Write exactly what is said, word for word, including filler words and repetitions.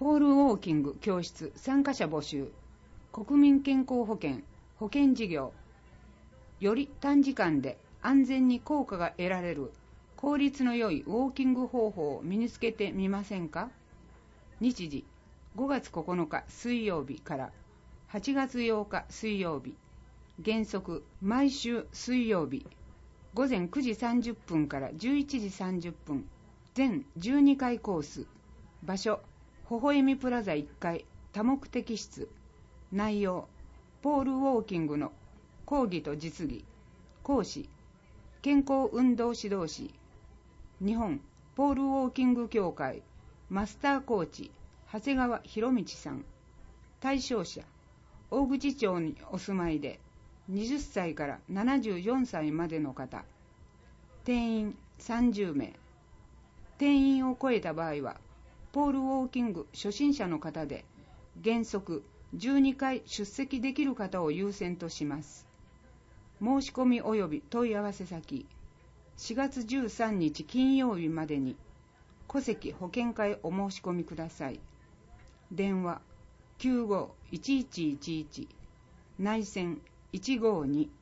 ポールウォーキング教室参加者募集。国民健康保険保険事業。より短時間で安全に効果が得られる効率の良いウォーキング方法を身につけてみませんか。日時ごがつここのか水曜日からはちがつようか水曜日。原則毎週水曜日ごぜんくじさんじゅっぷんからじゅういちじさんじゅっぷん。全じゅうにかいコース。場所微笑みプラザいっかい多目的室。内容ポールウォーキングの講義と実技。講師健康運動指導士日本ポールウォーキング協会マスターコーチ長谷川博道さん。対象者大口町にお住まいではたちからななじゅうよんさいまでの方。定員さんじゅうめい。定員を超えた場合はポールウォーキング初心者の方で原則じゅうにかい出席できる方を優先とします。申し込み及び問い合わせ先しがつじゅうさんにち金曜日までに戸籍保険会お申し込みください。電話 きゅうごいちいちいちいち 内線いちごに